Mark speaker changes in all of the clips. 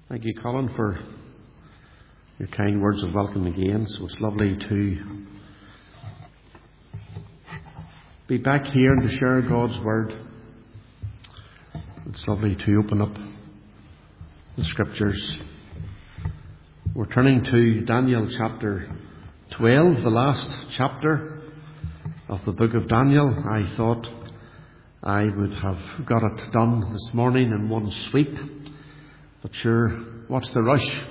Speaker 1: Thank you, Colin, for your kind words of welcome again. So it's lovely to be back here and to share God's Word. It's lovely to open up the Scriptures. We're turning to Daniel chapter 12, the last chapter of the book of Daniel. I thought I would have got it done this morning in one sweep. But sure, what's the rush?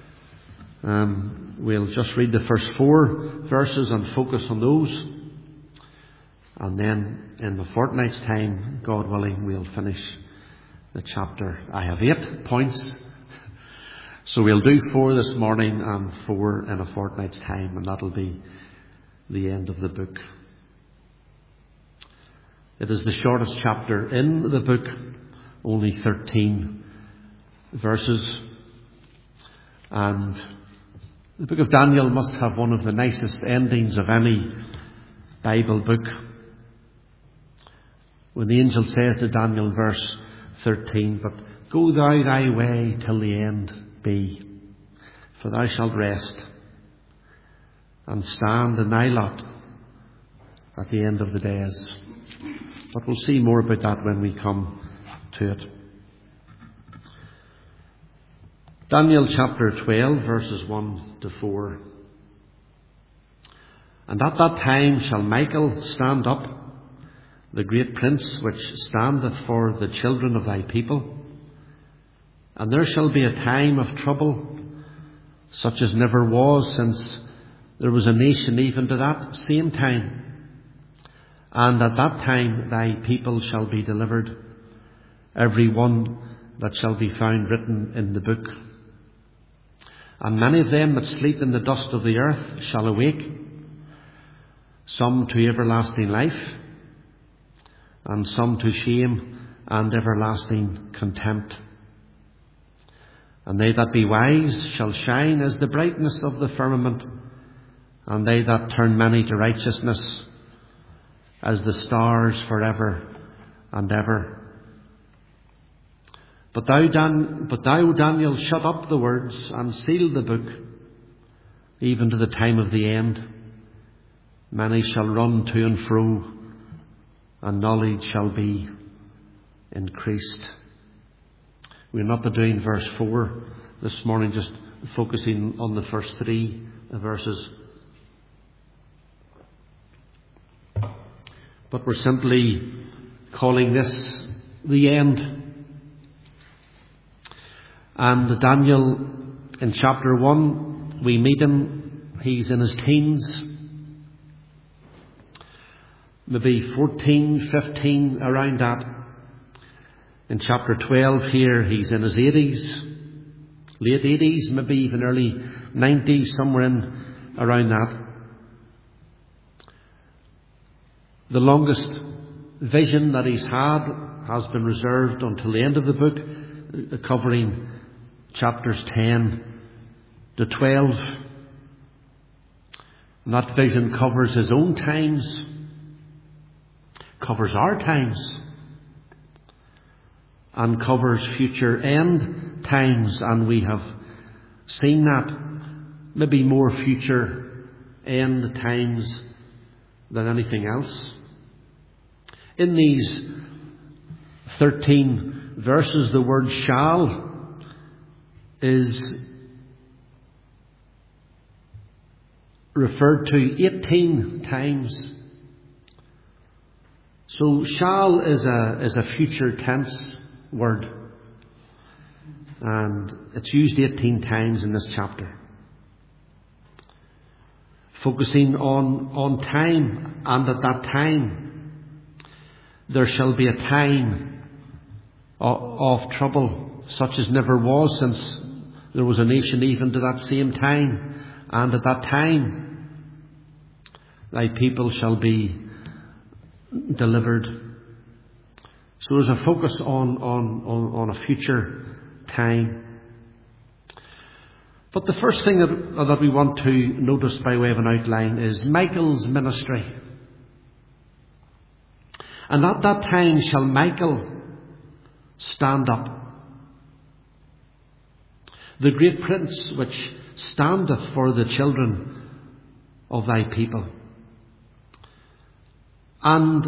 Speaker 1: We'll just read the first 4 verses and focus on those. And then in the fortnight's time, God willing, we'll finish the chapter. I have 8 points. So we'll do 4 this morning and 4 in a fortnight's time, and that'll be the end of the book. It is the shortest chapter in the book, only 13 verses. And the book of Daniel must have one of the nicest endings of any Bible book. When the angel says to Daniel, verse 13, "But go thou thy way till the end be, for thou shalt rest and stand in thy lot at the end of the days." But we'll see more about that when we come to it. Daniel chapter 12, verses 1 to 4. "And at that time shall Michael stand up, the great prince which standeth for the children of thy people. And there shall be a time of trouble, such as never was since there was a nation even to that same time. And at that time thy people shall be delivered, every one that shall be found written in the book. And many of them that sleep in the dust of the earth shall awake, some to everlasting life, and some to shame and everlasting contempt. And they that be wise shall shine as the brightness of the firmament, and they that turn many to righteousness as the stars forever and ever. But thou, Daniel, shut up the words and seal the book, even to the time of the end. Many shall run to and fro, and knowledge shall be increased." We're not doing verse 4 this morning, just focusing on the first 3 verses. But we're simply calling this the end. And Daniel, in chapter 1, we meet him. He's in his teens, maybe 14, 15, around that. In chapter 12 here, he's in his 80s, late 80s, maybe even early 90s, somewhere in around that. The longest vision that he's had has been reserved until the end of the book, covering chapters 10 to 12. And that vision covers his own times, covers our times, and covers future end times. And we have seen that, maybe more future end times than anything else. In these 13 verses, the word "shall" is referred to 18 times. So "shall" is a future tense word, and it's used 18 times in this chapter, focusing on time. And at that time there shall be a time of trouble, such as never was since there was a nation even to that same time. And at that time thy people shall be delivered. So there's a focus on a future time. But the first thing that we want to notice by way of an outline is Michael's ministry. "And at that time shall Michael stand up." the great prince which standeth for the children of thy people. And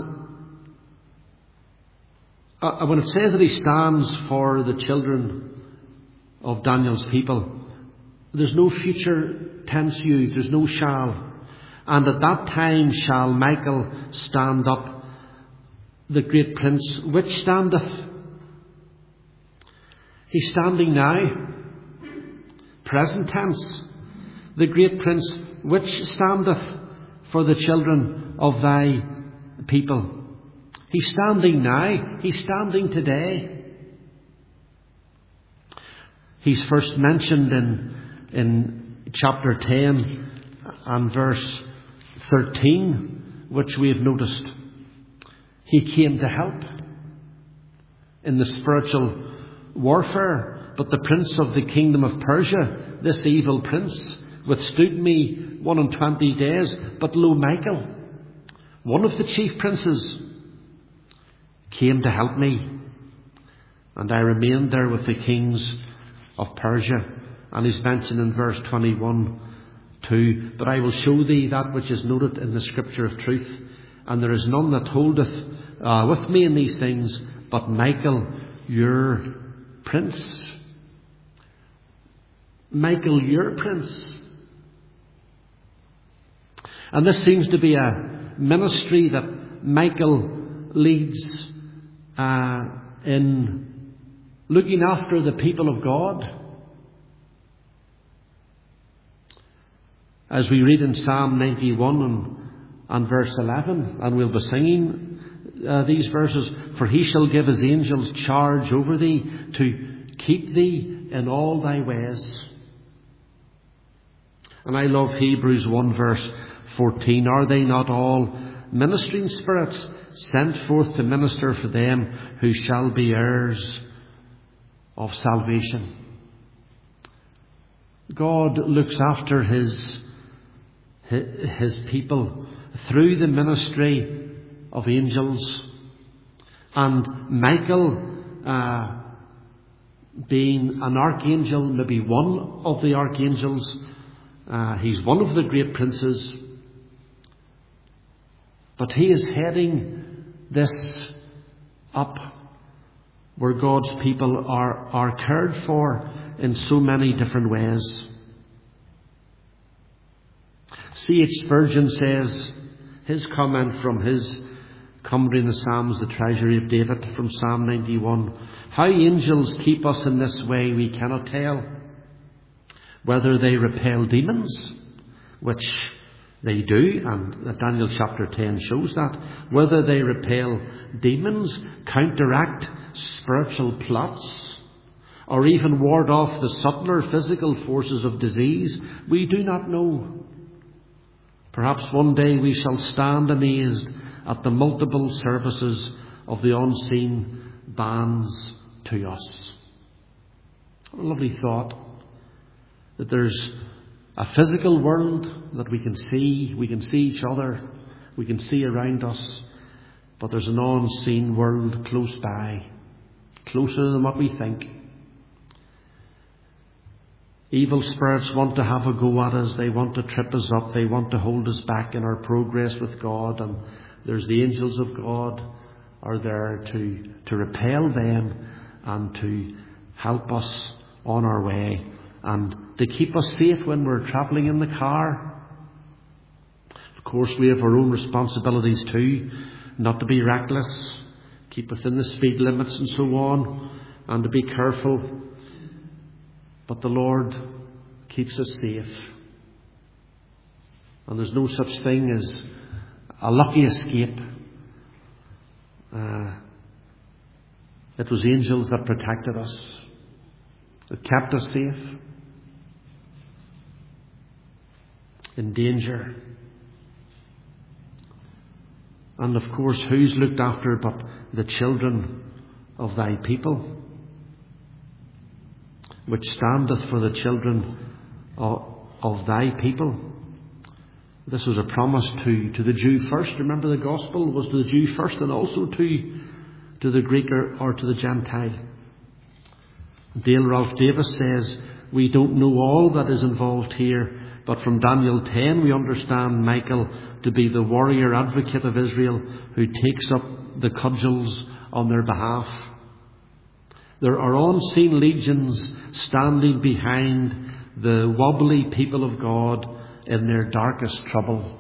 Speaker 1: when it says that he stands for the children of Daniel's people, there's no future tense used, there's no shall. And at that time shall Michael stand up, the great prince which standeth. He's standing now, present tense. The great prince which standeth for the children of thy people. He's standing now. He's standing today. He's first mentioned in chapter 10 and verse 13, which we have noticed. He came to help in the spiritual warfare, but the prince of the kingdom of Persia, this evil prince, withstood me 21 days. But lo, Michael, one of the chief princes, came to help me, and I remained there with the kings of Persia. And he's mentioned in verse 21 too, but I will show thee that which is noted in the scripture of truth, and there is none that holdeth with me in these things but Michael your prince. Michael your prince. And this seems to be a ministry that Michael leads in looking after the people of God. As we read in Psalm 91 and verse 11, and we'll be singing these verses, for he shall give his angels charge over thee to keep thee in all thy ways. And I love Hebrews 1 verse 14. Are they not all ministering spirits sent forth to minister for them who shall be heirs of salvation? God looks after his people through the ministry of angels. And Michael, being an archangel, maybe one of the archangels, he's one of the great princes, but he is heading this up where God's people are cared for in so many different ways. C.H. Spurgeon says, his comment from his commentary in the Psalms, the Treasury of David, from Psalm 91, how angels keep us in this way we cannot tell. Whether they repel demons, which they do, and Daniel chapter 10 shows that. Whether they repel demons, counteract spiritual plots, or even ward off the subtler physical forces of disease, we do not know. Perhaps one day we shall stand amazed at the multiple services of the unseen bands to us. What a lovely thought, that there's a physical world that we can see each other, we can see around us, but there's an unseen world close by, closer than what we think. Evil spirits want to have a go at us, they want to trip us up, they want to hold us back in our progress with God, and there's the angels of God are there to repel them and to help us on our way and to keep us safe when we're travelling in the car. Of course, we have our own responsibilities too, not to be reckless, keep within the speed limits and so on, and to be careful. But the Lord keeps us safe. And there's no such thing as a lucky escape. It was angels that protected us, that kept us safe in danger. And of course, who's looked after but the children of thy people, which standeth for the children of thy people. This was a promise to the Jew first. Remember, the gospel was to the Jew first and also to the Greek or to the Gentile. Dale Ralph Davis says, we don't know all that is involved here, but from Daniel 10 we understand Michael to be the warrior advocate of Israel who takes up the cudgels on their behalf. There are unseen legions standing behind the wobbly people of God in their darkest trouble.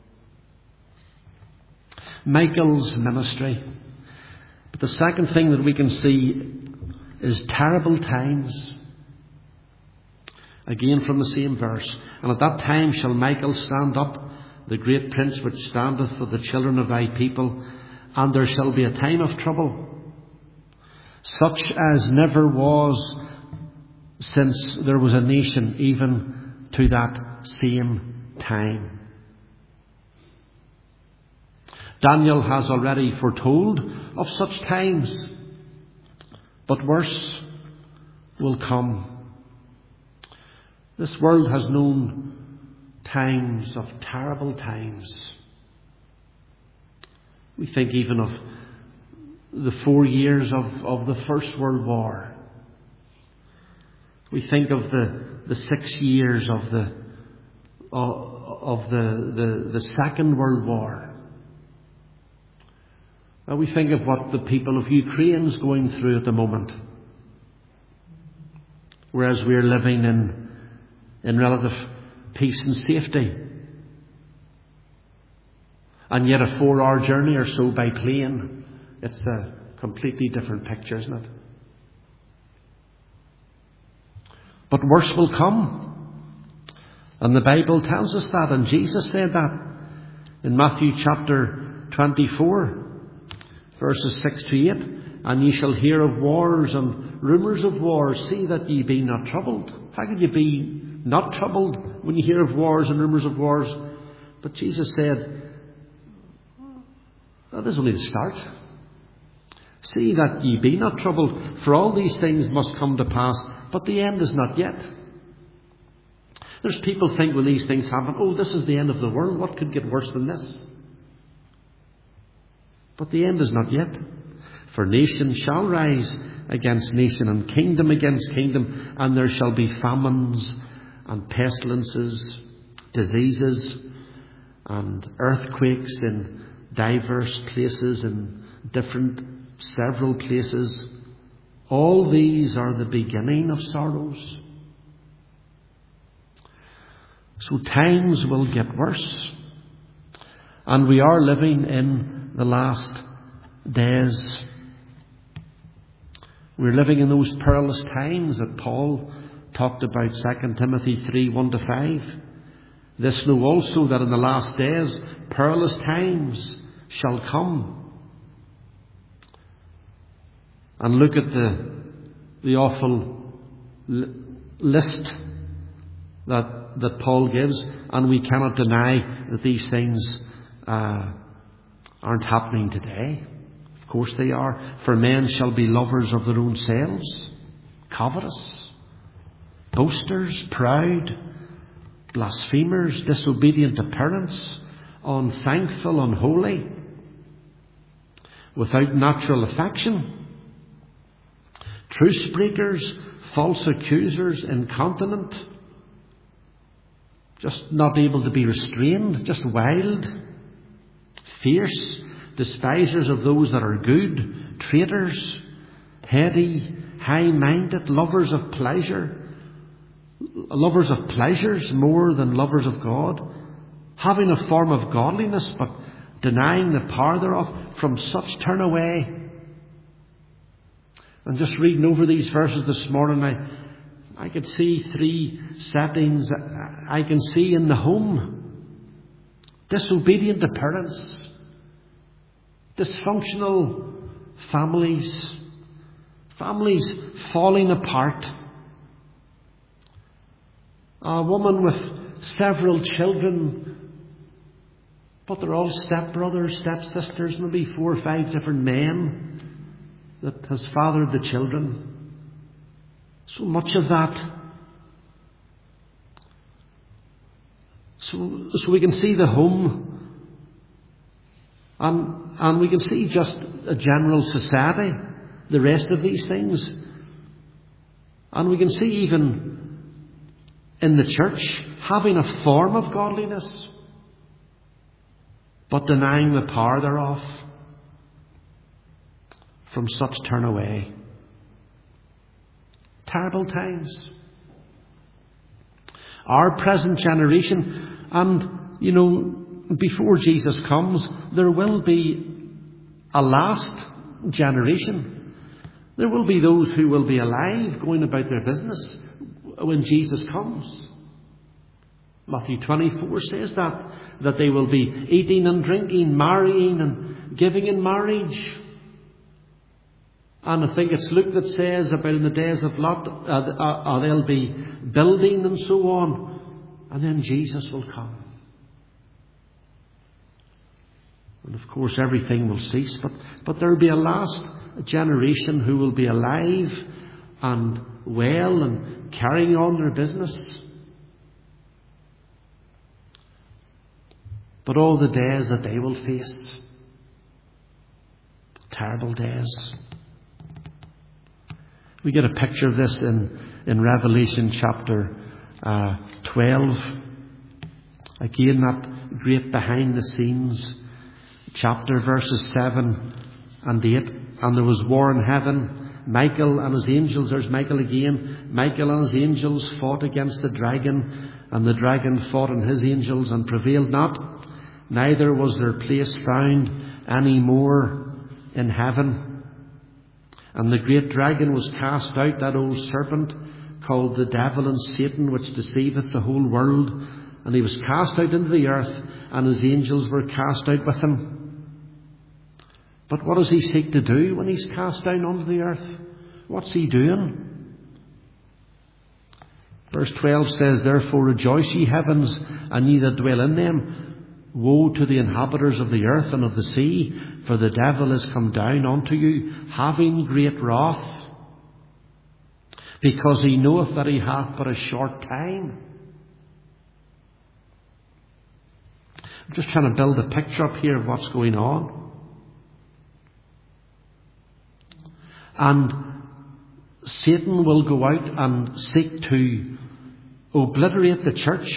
Speaker 1: Michael's ministry. But the second thing that we can see is terrible times. Again from the same verse. And at that time shall Michael stand up, the great prince which standeth for the children of thy people, and there shall be a time of trouble, such as never was since there was a nation, even to that same time. Daniel has already foretold of such times, but worse will come. This world has known times of terrible times. We think even of the 4 years of the First World War. We think of the 6 years of the Second World War. And we think of what the people of Ukraine is going through at the moment, whereas we're living in relative peace and safety. And yet a 4-hour journey or so by plane, it's a completely different picture, isn't it? But worse will come. And the Bible tells us that, and Jesus said that in Matthew chapter 24, verses 6 to 8. And ye shall hear of wars and rumours of wars. See that ye be not troubled. How could you be not troubled when you hear of wars and rumours of wars? But Jesus said, that is only the start. See that ye be not troubled, for all these things must come to pass, but the end is not yet. There's people think when these things happen, oh, this is the end of the world. What could get worse than this? But the end is not yet. For nation shall rise against nation, and kingdom against kingdom, and there shall be famines and pestilences, diseases and earthquakes in diverse places, in several places. All these are the beginning of sorrows. So times will get worse. And we are living in the last days. We're living in those perilous times that Paul talked about, 2 Timothy 3, 1-5. This know also that in the last days perilous times shall come. And look at the awful list that Paul gives, and we cannot deny that these things aren't happening today. Of course they are. For men shall be lovers of their own selves, covetous, boasters, proud, blasphemers, disobedient to parents, unthankful, unholy, without natural affection, truce breakers, false accusers, incontinent, just not able to be restrained, just wild, fierce, despisers of those that are good, traitors, heady, high-minded, lovers of pleasures more than lovers of God, having a form of godliness but denying the power thereof. From such turn away. And just reading over these verses this morning, I could see 3 settings. I can see in the home, disobedient to parents, dysfunctional families falling apart, a woman with several children, but they're all stepbrothers, stepsisters, maybe 4 or 5 different men that has fathered the children. So much of that. So we can see the home, and we can see just a general society, the rest of these things. And we can see even in the church, having a form of godliness, but denying the power thereof. From such turn away. Terrible times. Our present generation, and before Jesus comes, there will be a last generation. There will be those who will be alive, going about their business when Jesus comes. Matthew 24 says that they will be eating and drinking, marrying and giving in marriage. And I think it's Luke that says about in the days of Lot, they'll be building and so on. And then Jesus will come. And of course everything will cease. But there will be a last generation who will be alive and well and carrying on their business. But all the days that they will face, terrible days. We get a picture of this in Revelation chapter 12. Again, that great behind the scenes chapter, verses 7 and 8. And there was war in heaven. Michael and his angels, there's Michael again. Michael and his angels fought against the dragon, and the dragon fought and his angels and prevailed not. Neither was their place found any more in heaven. And the great dragon was cast out, that old serpent, called the devil and Satan, which deceiveth the whole world. And he was cast out into the earth, and his angels were cast out with him. But what does he seek to do when he's cast down onto the earth? What's he doing? Verse 12 says, Therefore rejoice, ye heavens, and ye that dwell in them. Woe to the inhabitants of the earth and of the sea, for the devil is come down unto you, having great wrath, because he knoweth that he hath but a short time. I'm just trying to build a picture up here of what's going on. And Satan will go out and seek to obliterate the church.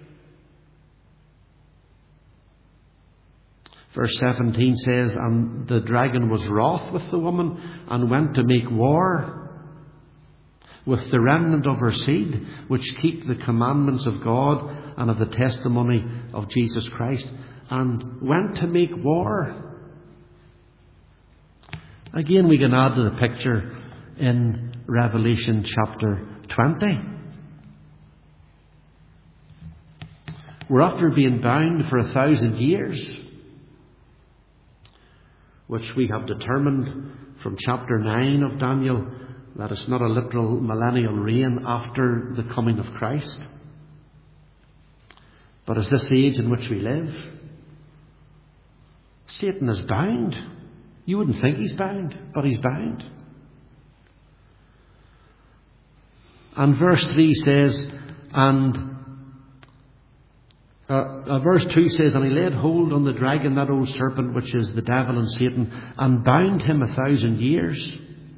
Speaker 1: Verse 17 says, And the dragon was wroth with the woman, and went to make war with the remnant of her seed, which keep the commandments of God and of the testimony of Jesus Christ. And went to make war. Again, we can add to the picture in Revelation chapter 20. We're after being bound for 1,000 years, which we have determined from chapter 9 of Daniel that it's not a literal millennial reign after the coming of Christ, but it's this age in which we live. Satan is bound. You wouldn't think he's bound, but he's bound. And verse 3 says, verse 2 says, And he laid hold on the dragon, that old serpent, which is the devil and Satan, and bound him 1,000 years,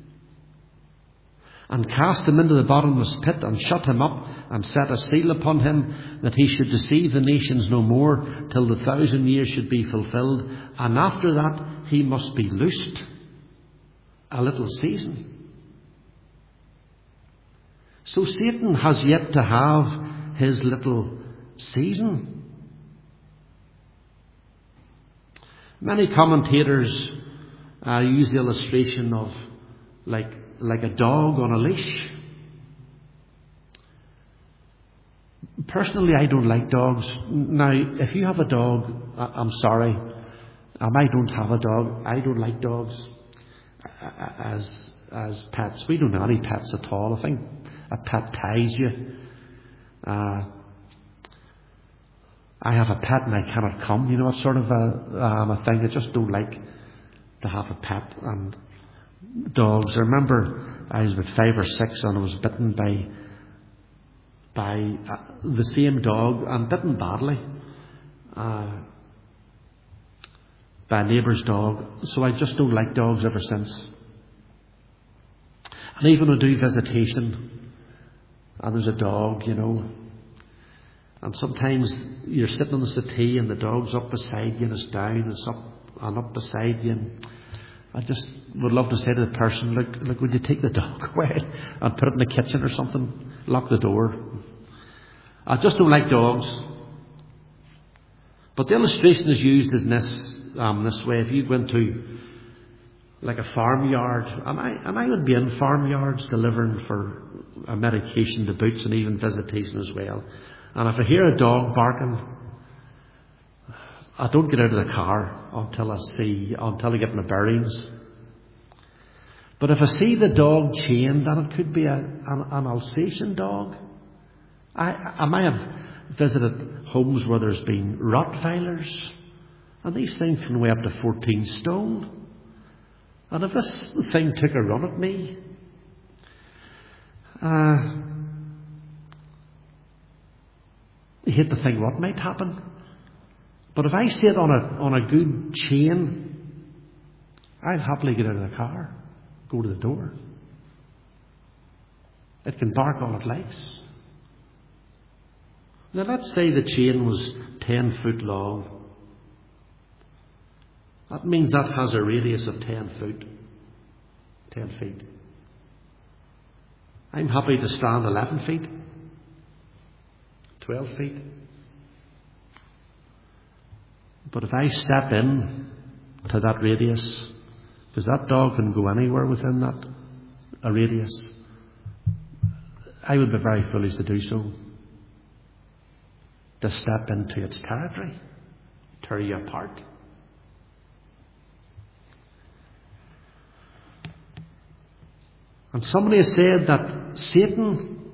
Speaker 1: and cast him into the bottomless pit, and shut him up, and set a seal upon him, that he should deceive the nations no more, till the 1,000 years should be fulfilled. And after that he must be loosed a little season. So Satan has yet to have his little season. Many commentators use the illustration of like a dog on a leash. Personally, I don't like dogs. Now, if you have a dog, I'm sorry. I don't have a dog. I don't like dogs as pets. We don't have any pets at all. I think a pet ties you. I have a pet and I cannot come. You know, it's sort of a thing. I just don't like to have a pet. And dogs, I remember I was about 5 or 6 and I was bitten by the same dog, and bitten badly by a neighbour's dog. So I just don't like dogs ever since. And even when I do visitation and there's a dog, you know, And sometimes you're sitting on the settee and the dog's up beside you and it's down and it's up and up beside you. And I just would love to say to the person, look, would you take the dog away and put it in the kitchen or something? Lock the door. I just don't like dogs. But the illustration is used as this way. If you go into like a farmyard, and I would be in farmyards delivering for a medication to boots and even visitation as well. And if I hear a dog barking, I don't get out of the car until I get my bearings. But if I see the dog chained, and it could be an Alsatian dog, I might have visited homes where there's been Rottweilers, and these things can weigh up to 14 stone. And if this thing took a run at me, I hate to think what might happen. But if I see it on a good chain, I'd happily get out of the car, go to the door. It can bark all it likes. Now let's say the chain was 10 foot long. That means that has a radius of 10 feet. I'm happy to stand 11 feet, 12 feet. But if I step in to that radius, because that dog can go anywhere within a radius, I would be very foolish to do so. To step into its territory, tear you apart. And somebody has said that Satan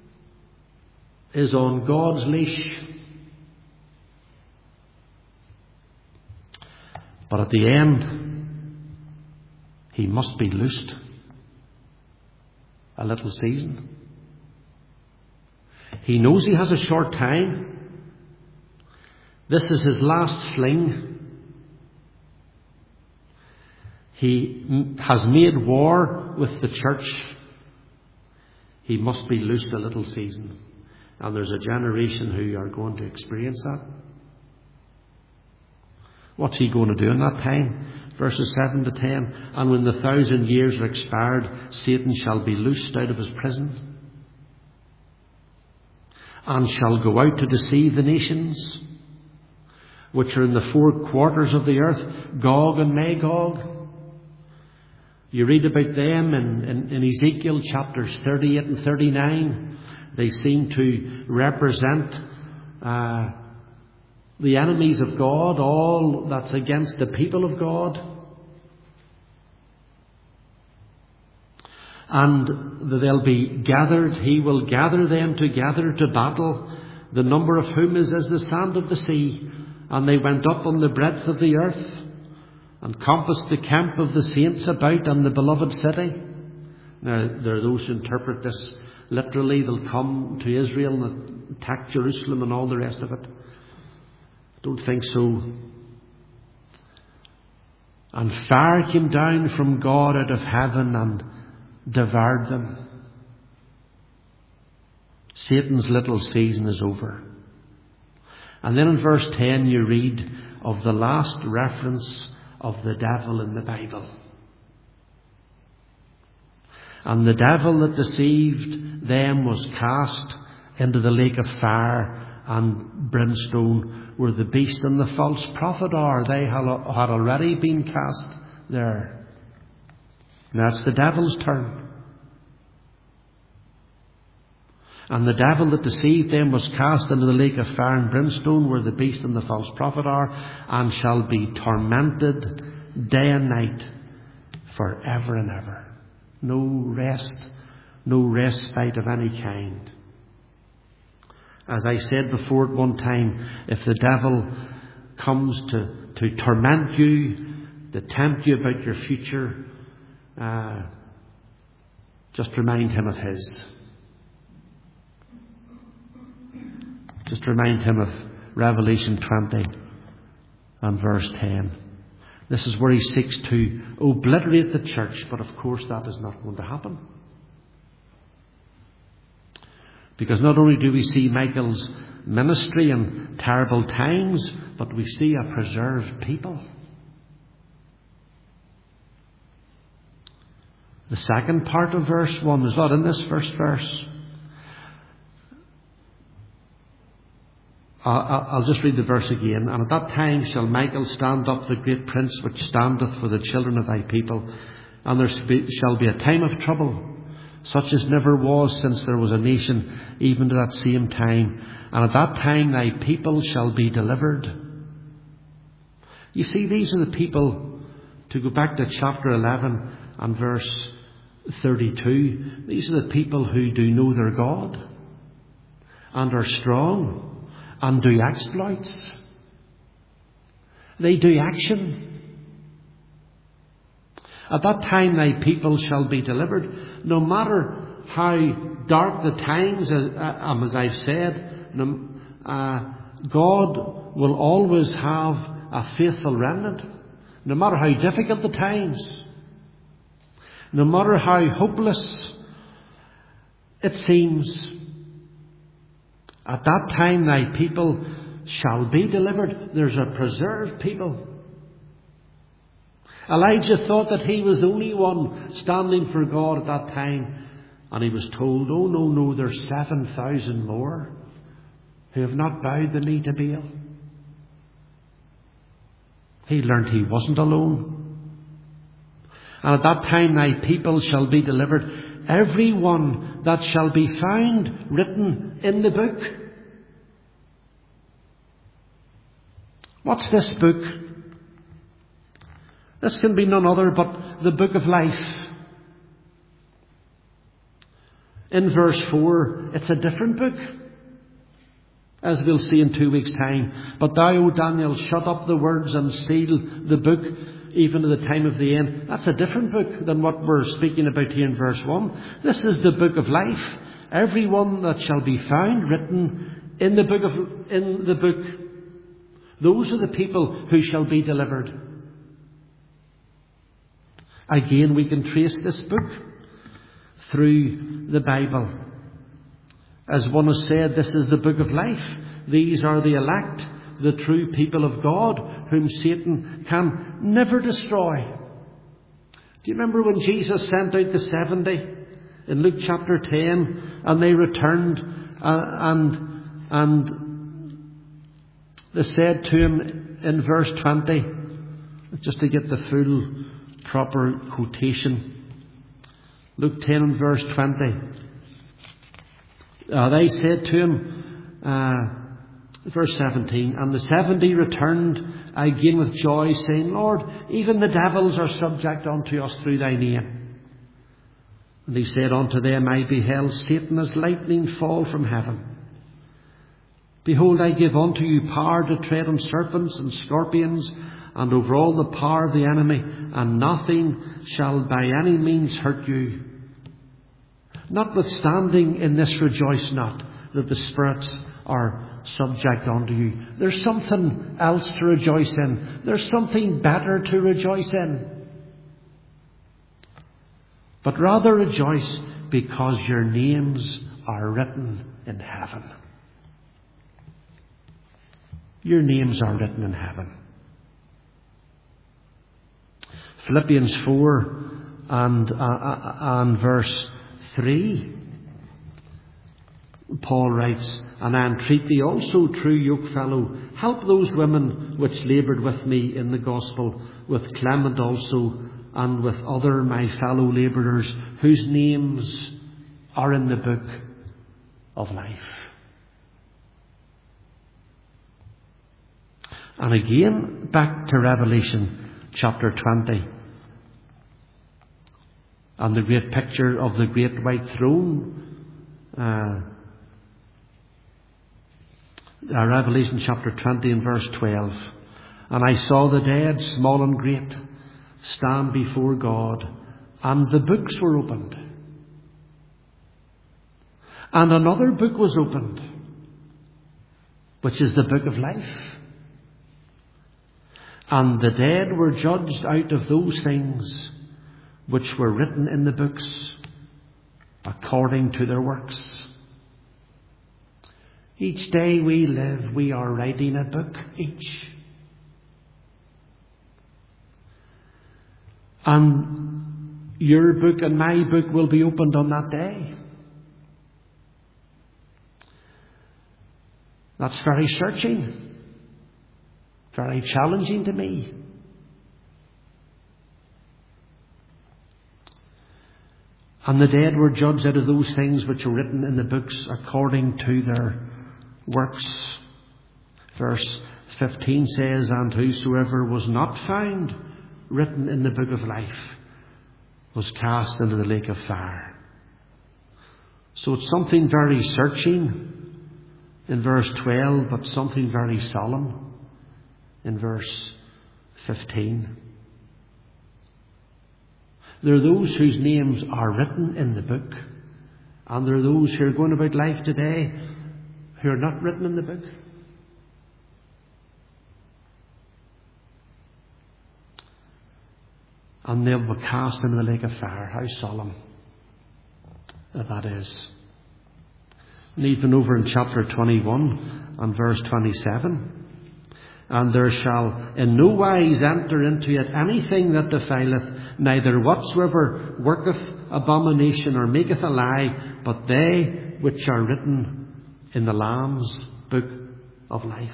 Speaker 1: is on God's leash. But at the end, he must be loosed. A little season. He knows he has a short time. This is his last fling. He has made war with the church. He must be loosed a little season. And there's a generation who are going to experience that. What's he going to do in that time? Verses 7 to 10. And when the 1,000 years are expired, Satan shall be loosed out of his prison, and shall go out to deceive the nations, which are in the four quarters of the earth, Gog and Magog. You read about them in Ezekiel chapters 38 and 39. They seem to represent the enemies of God, all that's against the people of God. And they'll be gathered. He will gather them together to battle, the number of whom is as the sand of the sea. And they went up on the breadth of the earth, and compassed the camp of the saints about and the beloved city. Now, there are those who interpret this literally. They'll come to Israel and attack Jerusalem and all the rest of it. I don't think so. And fire came down from God out of heaven and devoured them. Satan's little season is over. And then in verse 10 you read of the last reference of the devil in the Bible. And the devil that deceived them was cast into the lake of fire and brimstone, where the beast and the false prophet are. They had already been cast there. And that's the devil's turn. And the devil that deceived them was cast into the lake of fire and brimstone, where the beast and the false prophet are, and shall be tormented day and night forever and ever. No rest, no respite of any kind. As I said before at one time, if the devil comes to torment you, to tempt you about your future, just remind him of his. Just remind him of Revelation 20 and verse 10. This is where he seeks to obliterate the church, but of course that is not going to happen. Because not only do we see Michael's ministry in terrible times, but we see a preserved people. The second part of verse 1 is not in this first verse. I'll just read the verse again. And at that time shall Michael stand up, the great prince which standeth for the children of thy people. And there shall be a time of trouble, such as never was since there was a nation, even to that same time. And at that time thy people shall be delivered. You see, these are the people, to go back to chapter 11 and verse 32, these are the people who do know their God and are strong and do exploits. They do action. At that time thy people shall be delivered. No matter how dark the times, as I've said, God will always have a faithful remnant. No matter how difficult the times, no matter how hopeless it seems, at that time thy people shall be delivered. There's a preserved people. Elijah thought that he was the only one standing for God at that time. And he was told, oh no, there's 7,000 more who have not bowed the knee to Baal. He learned he wasn't alone. And at that time thy people shall be delivered, every one that shall be found written in the book. What's this book? This can be none other but the book of life. In verse 4, it's a different book, as we'll see in 2 weeks' time. But thou, O Daniel, shut up the words and seal the book, even to the time of the end. That's a different book than what we're speaking about here in verse 1. This is the book of life. Every one that shall be found written in the book. Those are the people who shall be delivered. Again, we can trace this book through the Bible. As one has said, this is the book of life. These are the elect, the true people of God, whom Satan can never destroy. Do you remember when Jesus sent out the 70 in Luke chapter 10, and they returned and they said to him in verse 20, just to get the full proper quotation, Luke 10 and verse 20. They said to him, verse 17, and the 70 returned again with joy, saying, Lord, even the devils are subject unto us through thy name. And he said unto them, I beheld Satan as lightning fall from heaven. Behold, I give unto you power to tread on serpents and scorpions, and over all the power of the enemy, and nothing shall by any means hurt you. Notwithstanding, in this rejoice not, that the spirits are subject unto you. There's something else to rejoice in. There's something better to rejoice in. But rather rejoice because your names are written in heaven. Your names are written in heaven. Philippians 4 and verse 3, Paul writes, and I entreat thee also, true yokefellow, help those women which laboured with me in the gospel, with Clement also, and with other my fellow labourers, whose names are in the book of life. And again, back to Revelation chapter 20. And the great picture of the great white throne. Revelation chapter 20 and verse 12. And I saw the dead, small and great, stand before God, and the books were opened. And another book was opened, which is the book of life. And the dead were judged out of those things which were written in the books according to their works. Each day we live, we are writing a book each. And your book and my book will be opened on that day. That's very searching, very challenging to me. And the dead were judged out of those things which are written in the books according to their works. Verse 15 says, and whosoever was not found written in the book of life was cast into the lake of fire. So it's something very searching in verse 12, but something very solemn in verse 15. There are those whose names are written in the book, and there are those who are going about life today who are not written in the book. And they'll be cast into the lake of fire. How solemn that is. And even over in chapter 21 and verse 27, and there shall in no wise enter into it anything that defileth, neither whatsoever worketh abomination or maketh a lie, but they which are written in the Lamb's book of life.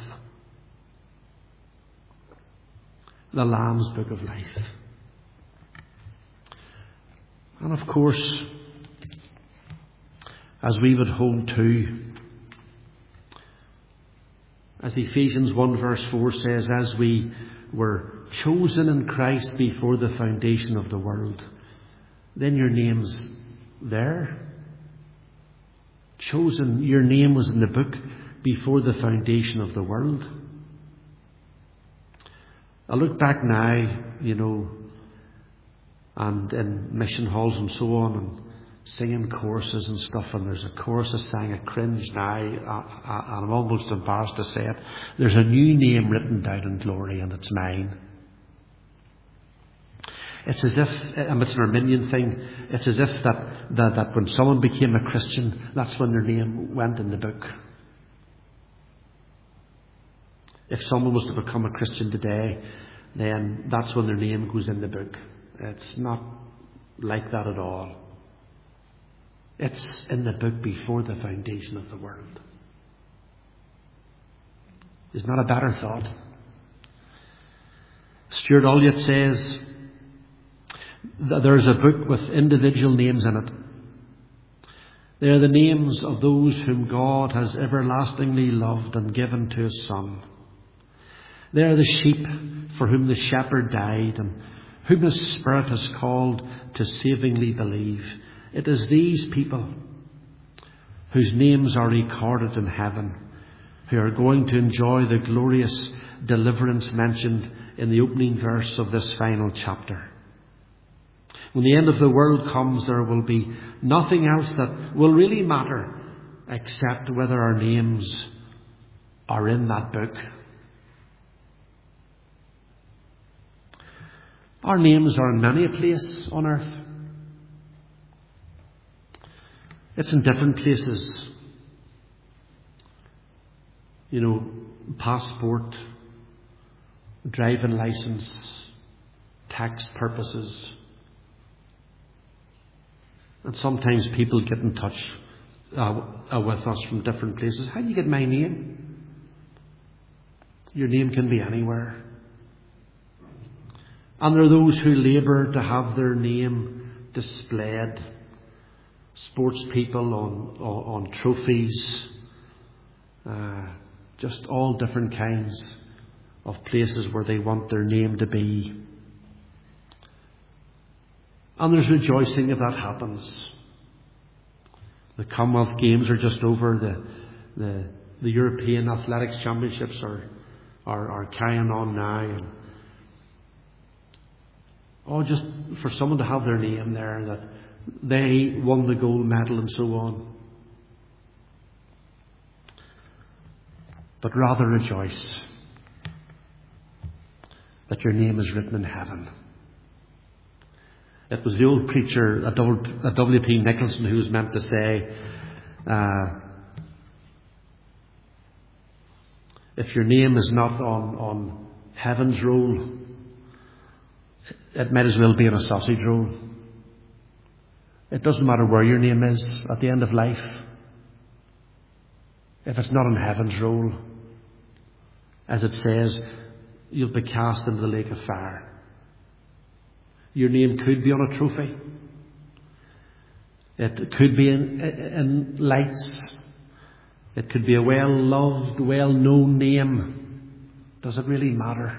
Speaker 1: The Lamb's book of life. And of course, as we would hold to, as Ephesians 1 verse 4 says, as we were chosen in Christ before the foundation of the world, then your name's there. Chosen, your name was in the book before the foundation of the world. I look back now, and in mission halls and so on, and singing choruses and stuff, and there's a chorus I sang, I cringe now, and I'm almost embarrassed to say it. There's a new name written down in glory, and it's mine. It's as if, and it's an Arminian thing, it's as if that when someone became a Christian, that's when their name went in the book. If someone was to become a Christian today, then that's when their name goes in the book. It's not like that at all. It's in the book before the foundation of the world. Is not a better thought? Stuart Ulliott says that there's a book with individual names in it. They are the names of those whom God has everlastingly loved and given to His Son. They are the sheep for whom the shepherd died and whom His Spirit has called to savingly believe. It is these people whose names are recorded in heaven who are going to enjoy the glorious deliverance mentioned in the opening verse of this final chapter. When the end of the world comes, there will be nothing else that will really matter except whether our names are in that book. Our names are in many a place on earth. It's in different places. Passport, driving license, tax purposes. And sometimes people get in touch with us from different places. How do you get my name? Your name can be anywhere. And there are those who labour to have their name displayed. Sports people on trophies. Just all different kinds of places where they want their name to be. And there's rejoicing if that happens. The Commonwealth Games are just over. The European Athletics Championships are carrying on now. And just for someone to have their name there, that they won the gold medal and so on. But rather rejoice that your name is written in heaven. It was the old preacher, W.P. Nicholson, who was meant to say, If your name is not on heaven's roll, it might as well be on a sausage roll. It doesn't matter where your name is at the end of life. If it's not on heaven's roll, as it says, you'll be cast into the lake of fire. Your name could be on a trophy. It could be in lights. It could be a well-loved, well-known name. Does it really matter?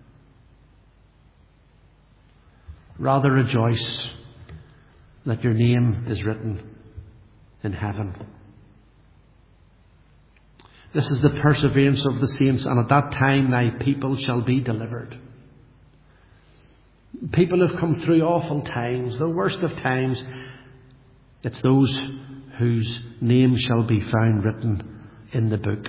Speaker 1: Rather rejoice that your name is written in heaven. This is the perseverance of the saints, and at that time thy people shall be delivered. People have come through awful times, the worst of times. It's those whose name shall be found written in the book.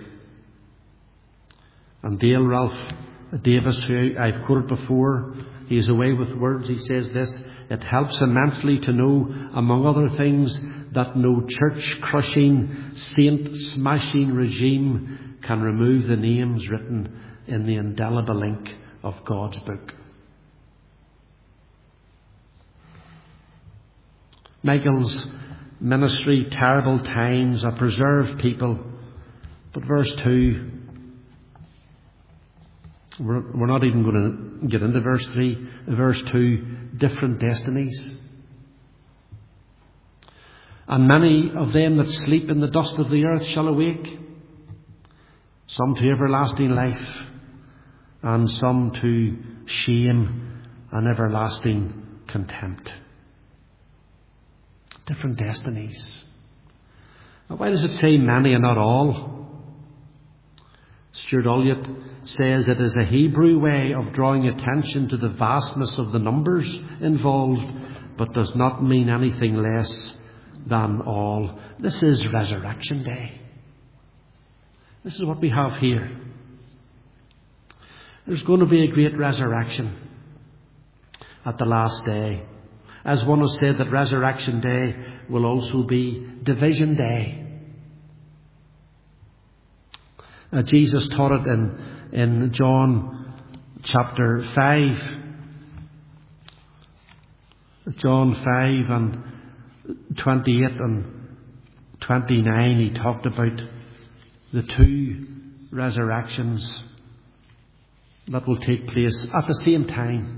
Speaker 1: And Dale Ralph Davis, who I've quoted before, he's away with words. He says this: it helps immensely to know, among other things, that no church-crushing, saint-smashing regime can remove the names written in the indelible ink of God's book. Michael's ministry, terrible times, a preserved people. But verse 2, we're not even going to get into verse 3. Verse 2, different destinies. And many of them that sleep in the dust of the earth shall awake, some to everlasting life, and some to shame and everlasting contempt. Different destinies. Now, why does it say many and not all? Stuart Olyott says it is a Hebrew way of drawing attention to the vastness of the numbers involved, but does not mean anything less than all. This is Resurrection Day. This is what we have here. There's going to be a great resurrection at the last day. As one has said, that Resurrection Day will also be Division Day. Jesus taught it in John chapter 5. John 5 and 28 and 29, he talked about the two resurrections that will take place at the same time.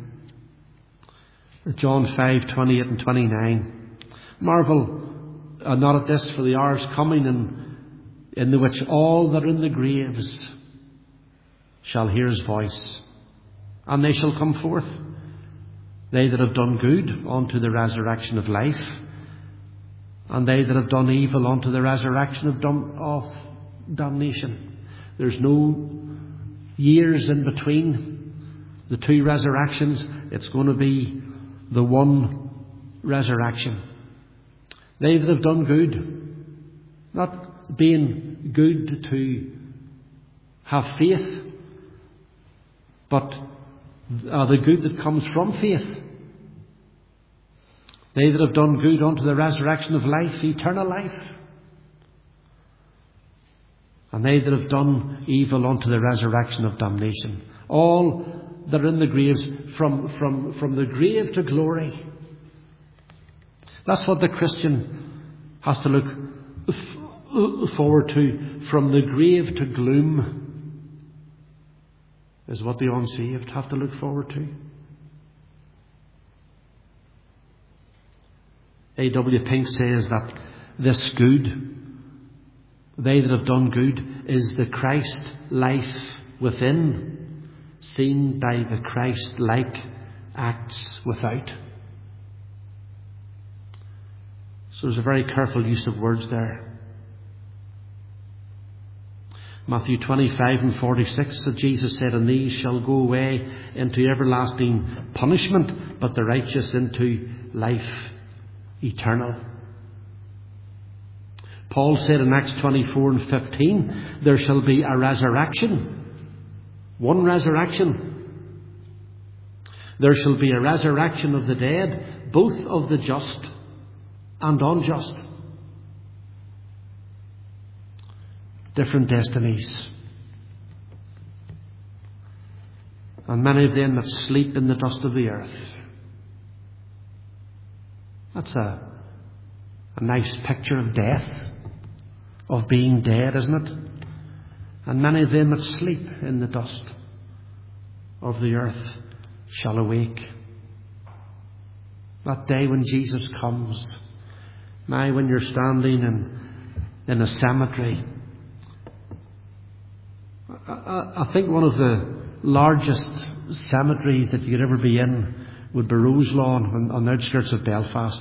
Speaker 1: John 5, 28 and 29. Marvel not at this, for the hour is coming in the which all that are in the graves shall hear his voice, and they shall come forth. They that have done good unto the resurrection of life, and they that have done evil unto the resurrection of damnation. There's no years in between the two resurrections. It's going to be the one resurrection. They that have done good, not being good to have faith, but the good that comes from faith. They that have done good unto the resurrection of life, eternal life. And they that have done evil unto the resurrection of damnation. All that are in the graves, from the grave to glory. That's what the Christian has to look forward to. From the grave to gloom is what the unsaved have to look forward to. A.W. Pink says that this good, they that have done good, is the Christ life within, seen by the Christ-like acts without. So there's a very careful use of words there. Matthew 25 and 46, that Jesus said, and these shall go away into everlasting punishment, but the righteous into life eternal. Paul said in Acts 24 and 15, there shall be a resurrection. One resurrection. There shall be a resurrection of the dead, both of the just and unjust. Different destinies. and many of them that sleep in the dust of the earth. That's a nice picture of death, of being dead, isn't it? And many of them that sleep in the dust of the earth shall awake. That day when Jesus comes, when you're standing in a cemetery, I think one of the largest cemeteries that you could ever be in would be Roselawn on the outskirts of Belfast.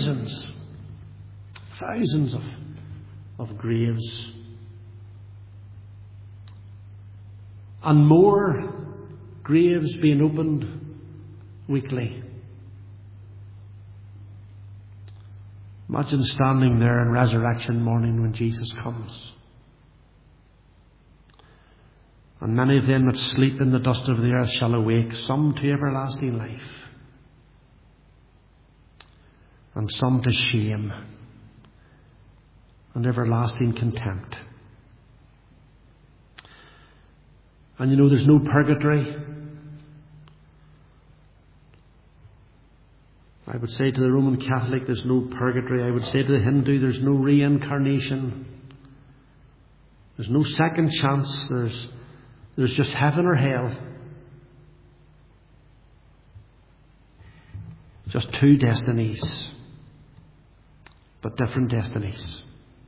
Speaker 1: Thousands of graves. And more graves being opened weekly. Imagine standing there on resurrection morning when Jesus comes. And many of them that sleep in the dust of the earth shall awake, some to everlasting life, and some to shame and everlasting contempt. And there's no purgatory. I would say to the Roman Catholic, there's no purgatory. I would say to the Hindu, there's no reincarnation. There's no second chance. There's just heaven or hell. Just two destinies, but different destinies.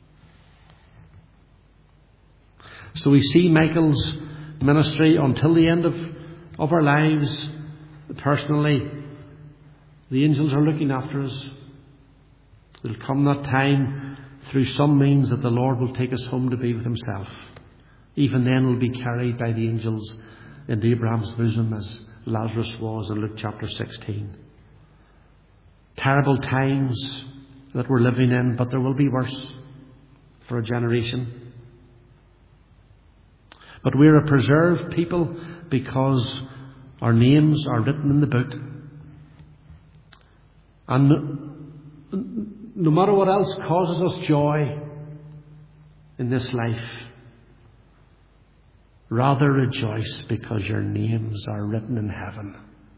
Speaker 1: So we see Michael's ministry until the end of our lives. Personally, the angels are looking after us. There'll come that time through some means that the Lord will take us home to be with Himself. Even then we'll be carried by the angels into Abraham's bosom as Lazarus was in Luke chapter 16. Terrible times that we're living in, but there will be worse for a generation. But we're a preserved people because our names are written in the book. And no matter what else causes us joy in this life, rather rejoice because your names are written in heaven.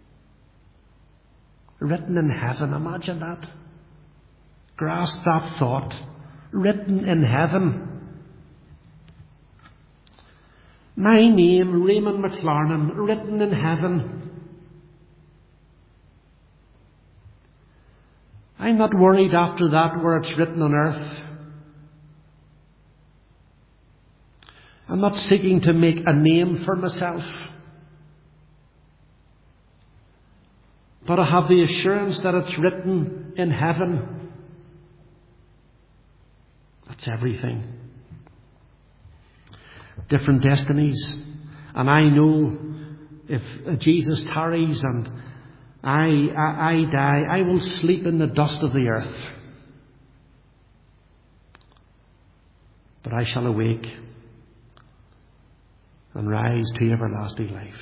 Speaker 1: Written in heaven, imagine that. Grasp that thought. Written in heaven. My name, Raymond McLarnon, written in heaven. I'm not worried after that where it's written on earth. I'm not seeking to make a name for myself. But I have the assurance that it's written in heaven. That's everything. Different destinies. And I know if Jesus tarries and I die, I will sleep in the dust of the earth. But I shall awake and rise to everlasting life.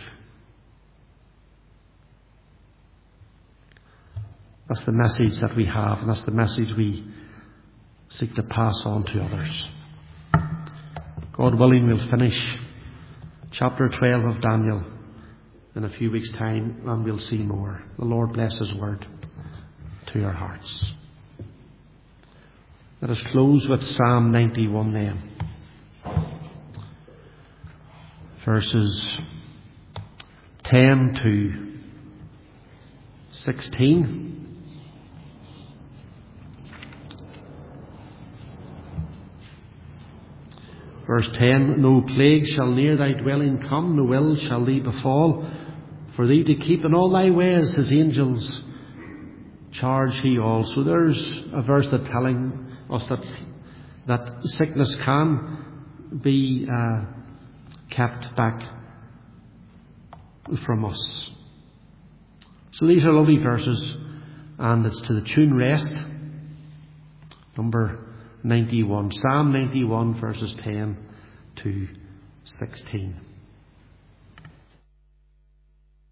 Speaker 1: That's the message that we have, and that's the message we seek to pass on to others. God willing, we'll finish chapter 12 of Daniel in a few weeks' time, and we'll see more. The Lord bless His word to our hearts. Let us close with Psalm 91 then. Verses 10 to 16. Verse 10, no plague shall near thy dwelling come, no ill shall thee befall. For thee to keep in all thy ways His angels charge He all. So there's a verse that's telling us that sickness can be kept back from us. So these are lovely verses, and it's to the tune Rest, number 91, Psalm 91, verses 10 to 16.